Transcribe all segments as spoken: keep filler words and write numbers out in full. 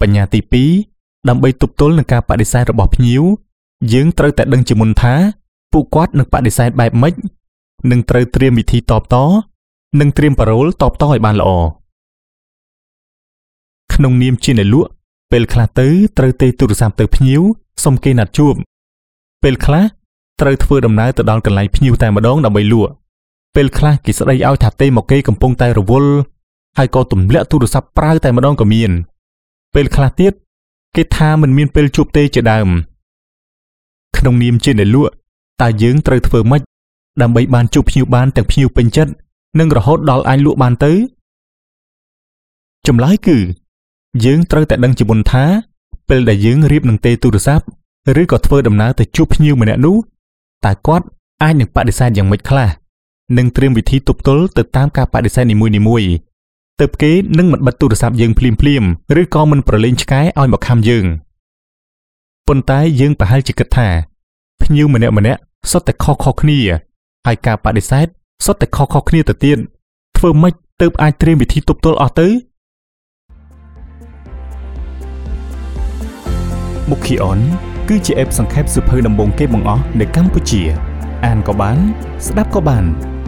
បញ្ញត្តិទីពីរដើម្បីទប់ទល់នឹងការបដិសេធរបស់ភ្ញៀវយើងត្រូវតែដឹងជាមុនថាពួកគាត់នឹងបដិសេធបែបម៉េចនិងត្រូវត្រៀមវិធីតបតនិងត្រៀមប៉ារ៉ូលតបតឲ្យបានល្អក្នុងនាមជាអ្នកលក់ពេលខ្លះទៅត្រូវទេទូរស័ព្ទទៅភ្ញៀវសុំគេណាត់ជួបពេលខ្លះត្រូវធ្វើដំណើរទៅដល់កន្លែងភ្ញៀវតែម្ដងដើម្បីលក់ពេលខ្លះគេស្ដីឲ្យថាទេមកគេកំពុងតែរវល់ហើយក៏ទម្លាក់ទូរស័ព្ទប្រើតែម្ដងក៏មានពេលខ្លះទៀតគេថាមិនមានពេលជួបទេជាដើមក្នុងនាមជាអ្នកលក់តើយើងត្រូវធ្វើម៉េចដើម្បីបានជួបភ្ញៀវបានទាំងភ្ញៀវពេញចិត្តនិងរហូតដល់អាចលក់បានទៅចម្លើយគឺយើងត្រូវតែដឹងជាមុនថាពេលដែលយើងរៀបនឹងទេទូរស័ព្ទឬក៏ធ្វើដំណើរទៅជួបភ្ញៀវម្នាក់នោះតើគាត់អាចនឹងបដិសេធយ៉ាងម៉េចខ្លះនិងត្រៀមវិធីទប់ទល់ទៅតាមការបដិសេធនីមួយៗទើបគេនឹងមិនបិទទូរស័ព្ទយើងភ្លាមភ្លាមឬក៏មិនប្រឡែងឆ្កែឲ្យមកខំយើងប៉ុន្តែយើងប្រហែលជាគិតថាភ្ញៀវម្នាក់ម្នាក់សុទ្ធតែខុសៗគ្នាហើយការបដិសេធសុទ្ធតែខុសៗគ្នាទៅទៀតធ្វើម៉េចទើបអាចត្រៀមវិធីទប់ទល់អស់ទៅមុខីអនគឺជាអេបសង្ខេបសៀវភៅដំបូងគេបង្អស់នៅកម្ពុជាអានក៏បានស្ដាប់ក៏បាន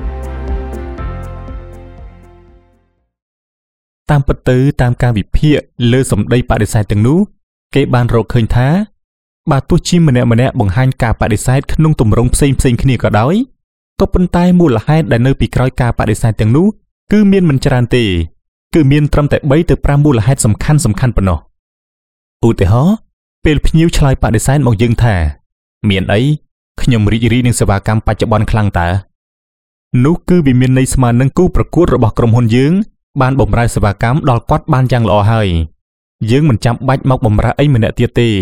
តាមពិតទៅតាមការវិភាគលើសម្ដីបដិសេធទាំងនោះគេបានរកឃើញថាបើទោះជាម្នាក់ម្នាក់បង្ហាញការបដិសេធក្នុងទម្រង់ផ្សេងផ្សេងគ្នាក៏ដោយក៏ប៉ុន្តែមូលហេតុដែលនៅពីក្រោយការបដិសេធទាំងនោះគឺមានមិនច្រើនទេគឺមានត្រឹមតែបីទៅប្រាំមូលហេតុសំខាន់សំខាន់ប៉ុណ្ណោះឧទាហរណ៍ពេលភ្ញៀវឆ្លើយបដិសេធមកយើងថាមានអីខ្ញុំរីករាយនឹងសេវាកម្មបច្ចុប្បន្នខ្លាំងតើនោះគឺវាមានន័យស្មើនឹងគូប្រកួតរបស់ក្រុមហ៊ុនយើងបានបម្រើសេវាកម្មដល់គាត់បានយ៉ាងល្អហើយយើងមិនចាំបាច់មកបម្រើអីម្នាក់ទៀតទេ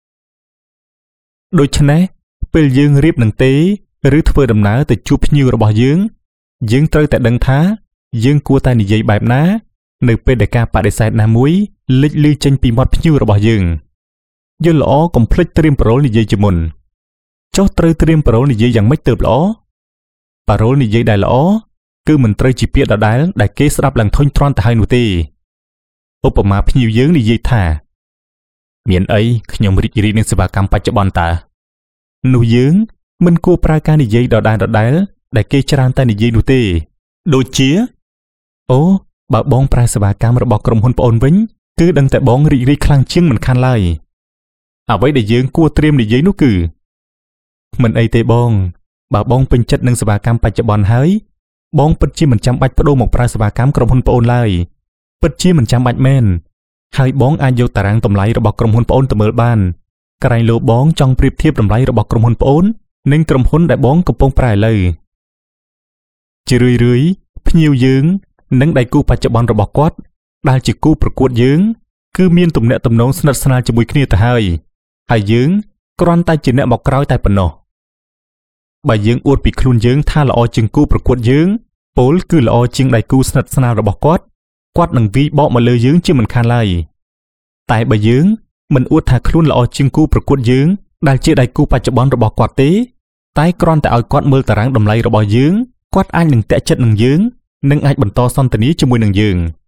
ដូច្នេះពេលយើងរៀបនឹងទេឬធ្វើដំណើរទៅជួបភ្ញៀវរបស់យើងយើងត្រូវតែដឹងថាយើងគួរតែនិយាយបែបណានៅពេលដែលការបដិសេធណាមួយលេចលឺចេញពីមាត់ភ្ញៀវរបស់យើងយល់ល្អកុំភ្លេចត្រៀមប៉ារ៉ូលនិយាយជាមុនចុះត្រូវត្រៀមប៉ារ៉ូលនិយាយយ៉ាងម៉េចទើបល្អប៉ារ៉ូលនិយាយដែលល្អគឺមិនត្រូវជាពាក្យដដែលដែលគេស្ដាប់ឡើងធុញទ្រាន់ទៅហើយនោះទេឧបមាភ្ញៀវយើងនិយាយថាមានអីខ្ញុំរីករាយនឹងសេវាកម្មបច្ចុប្បន្នតើនោះយើងមិនគួរប្រើការនិយាយដដែលដដែលដែលគេច្រើនតែនិយាយនោះទេដូចជាអូបើបងប្រើសេវាកម្មរបស់ក្រុមហ៊ុនប្អូនវិញគឺដឹងតែបងរីករាយខ្លាំងជាងមិនខានឡើយអ្វីដែលយើងគួរត្រៀមនិយាយនោះគឺមិនអីទេបងបើបងពេញចិត្តនឹងសេវាកម្មបច្ចុប្បន្នហើយបងពិតជាមិនចាំបាច់បដូរមកប្រើសេវាកម្មក្រុមហ៊ុនប្អូនឡើយពិតជាមិនចាំបាច់មែនហើយបងអាចយកតារាងតម្លៃរបស់ក្រុមហ៊ុនប្អូនទៅមើលបានក្រែងលោបងចង់ប្រៀបធៀបតម្លៃរបស់ក្រុមហ៊ុនប្អូននិងក្រុមហ៊ុនដែលបងកំពុងប្រើឥឡូវជារឿយរឿយភ្ញៀវយើងនិងដៃគូបច្ចុប្បន្នរបស់គាត់ដែលជាគូប្រកួតយើងគឺមានទំនាក់ទំនងស្និទ្ធស្នាលជាមួយគ្នាទៅហើយហើយយើងគ្រាន់តែជាអ្នកមកក្រោយតែប៉ុណ្ណោះបើយើងអួតពីខ្លួនយើងថាល្អជាងគូប្រកួតយើងពោលគឺល្អជាងដៃគូស្និទ្ធស្នាលរបស់គាត់គាត់នឹងវាយបកមកលើយើងជាមិនខានឡើយតែបើយើងមិនអួតថាខ្លួនល្អជាងគូប្រកួតយើងដែលជាដៃគូបច្ចុប្បន្នរបស់គាត់ទេតែគ្រាន់តែឲ្យគាត់មើលតារាងតម្លៃរបស់យើងគាត់អាចនឹងតាក់ចិត្តនឹងយើងនិងអាចបន្តសន្ទនាជាមួយនឹងយើង